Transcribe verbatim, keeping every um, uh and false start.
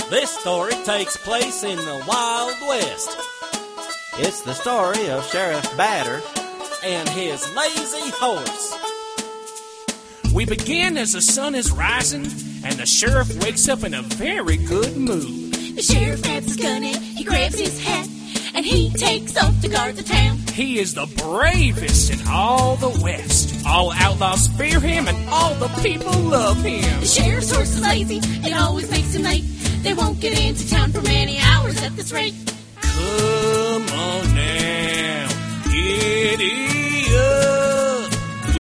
This story takes place in the Wild West. It's the story of Sheriff Batter and his lazy horse. We begin as the sun is rising, and the sheriff wakes up in a very good mood. The sheriff grabs his gun and he grabs his hat, and he takes off to guard the town. He is the bravest in all the West. All outlaws fear him, and all the people love him. The sheriff's horse is lazy, it always makes him late. They won't get into town for many hours at this rate. Come on now, giddy up.